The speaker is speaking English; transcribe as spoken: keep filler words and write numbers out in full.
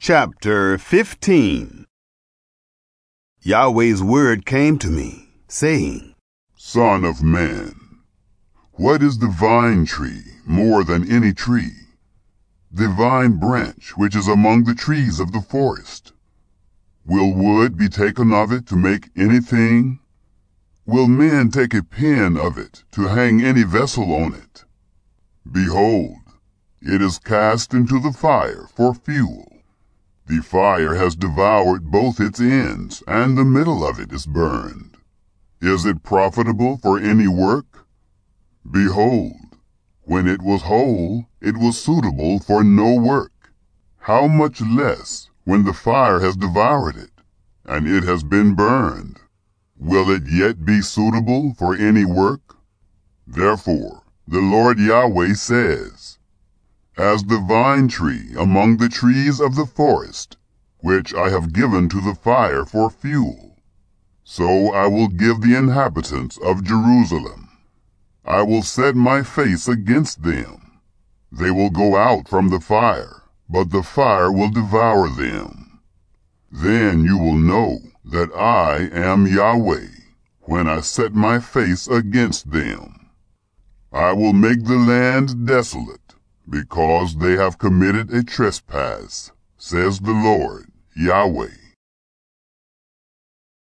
Chapter fifteen. Yahweh's word came to me, saying, Son of man, what is the vine tree more than any tree? The vine branch which is among the trees of the forest. Will wood be taken of it to make anything? Will men take a pin of it to hang any vessel on it? Behold, it is cast into the fire for fuel. The fire has devoured both its ends, and the middle of it is burned. Is it profitable for any work? Behold, when it was whole, it was suitable for no work. How much less when the fire has devoured it, and it has been burned? Will it yet be suitable for any work? Therefore, the Lord Yahweh says, As the vine tree among the trees of the forest, which I have given to the fire for fuel, so I will give the inhabitants of Jerusalem. I will set my face against them. They will go out from the fire, but the fire will devour them. Then you will know that I am Yahweh, when I set my face against them. I will make the land desolate, because they have committed a trespass, says the Lord Yahweh.